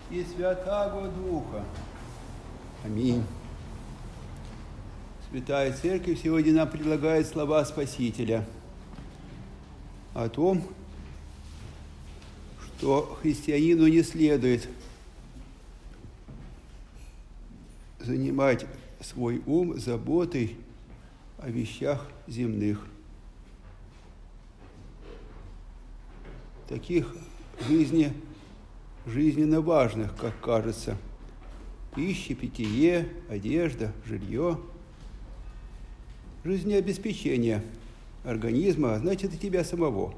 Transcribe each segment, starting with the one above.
и Святаго Духа. Аминь. Святая Церковь сегодня нам предлагает слова Спасителя о том, что христианину не следует занимать свой ум заботой о вещах земных. Таких жизненно важных, как кажется. Пища, питье, одежда, жилье. Жизнеобеспечение организма, а значит и тебя самого.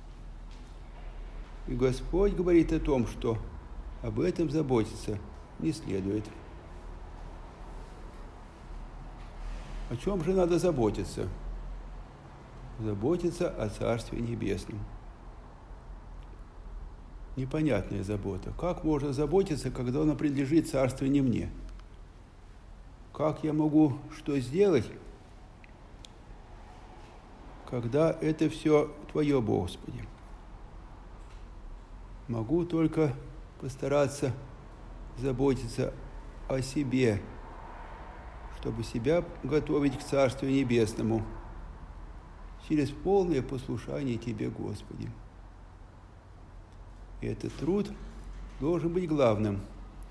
И Господь говорит о том, что об этом заботиться не следует. О чем же надо заботиться? Заботиться о Царстве Небесном. Непонятная забота. Как можно заботиться, когда оно принадлежит Царству не мне? Как я могу что сделать, когда это все Твое, Господи? Могу только постараться заботиться о себе, чтобы себя готовить к Царству Небесному через полное послушание Тебе, Господи. И этот труд должен быть главным.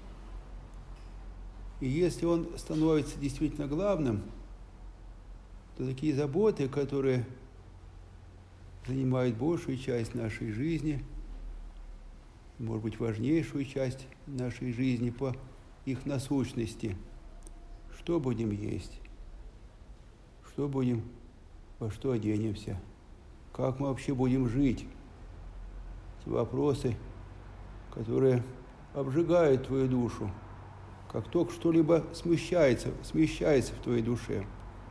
И если он становится действительно главным, то такие заботы, которые занимают большую часть нашей жизни, может быть, важнейшую часть нашей жизни по их насущности, что будем есть, что будем, во что оденемся, как мы вообще будем жить. Эти вопросы, которые обжигают твою душу, как только что-либо смещается в твоей душе.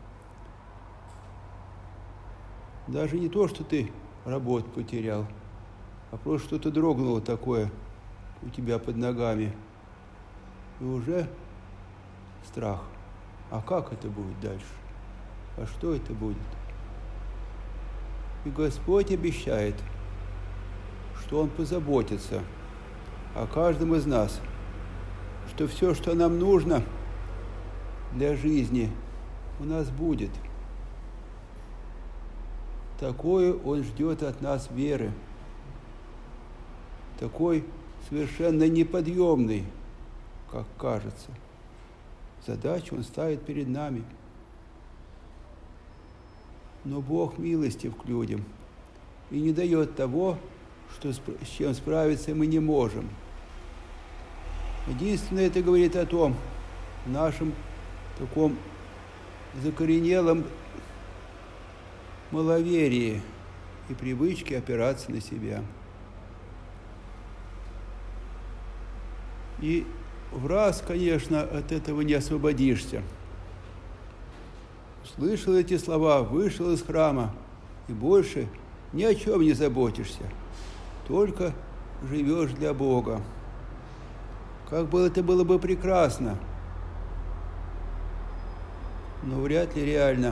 Даже не то, что ты работу потерял, а просто что-то дрогнуло такое у тебя под ногами. И уже страх. А как это будет дальше? А что это будет? И Господь обещает, что Он позаботится о каждом из нас, что все, что нам нужно для жизни, у нас будет. Такое Он ждет от нас веры, такой совершенно неподъемный, как кажется. Задачу Он ставит перед нами. Но Бог милостив к людям и не дает того, с чем справиться мы не можем. Единственное, это говорит о том, нашем таком закоренелом маловерии и привычке опираться на себя. И в раз, конечно, от этого не освободишься. Слышал эти слова, вышел из храма, и больше ни о чем не заботишься, только живешь для Бога. Как бы это было бы прекрасно, но вряд ли реально.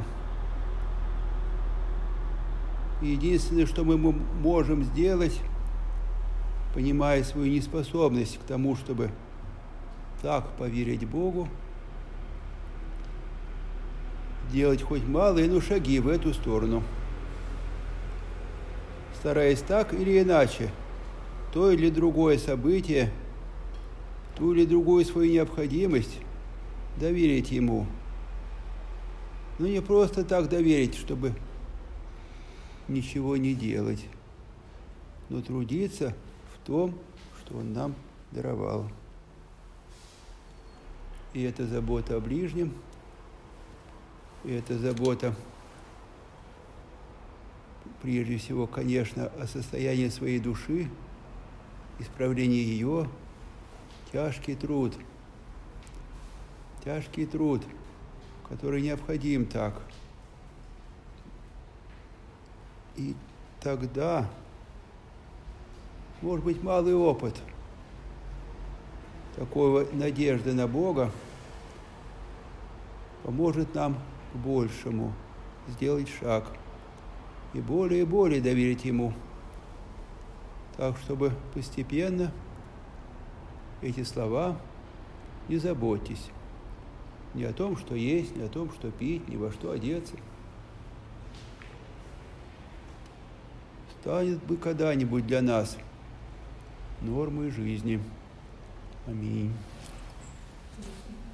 И единственное, что мы можем сделать, понимая свою неспособность к тому, чтобы так поверить Богу, делать хоть малые, но шаги в эту сторону, стараясь так или иначе то или другое событие, ту или другую свою необходимость доверить Ему. Но не просто так доверить, чтобы ничего не делать, но трудиться в том, что Он нам даровал. И это забота о ближнем, и это забота, прежде всего, конечно, о состоянии своей души, исправлении ее. Тяжкий труд, который необходим так. И тогда, может быть, малый опыт такого надежды на Бога поможет нам к большему сделать шаг и более доверить Ему, так, чтобы постепенно эти слова, не заботьтесь ни о том, что есть, ни о том, что пить, ни во что одеться. Станет бы когда-нибудь для нас нормой жизни. Аминь.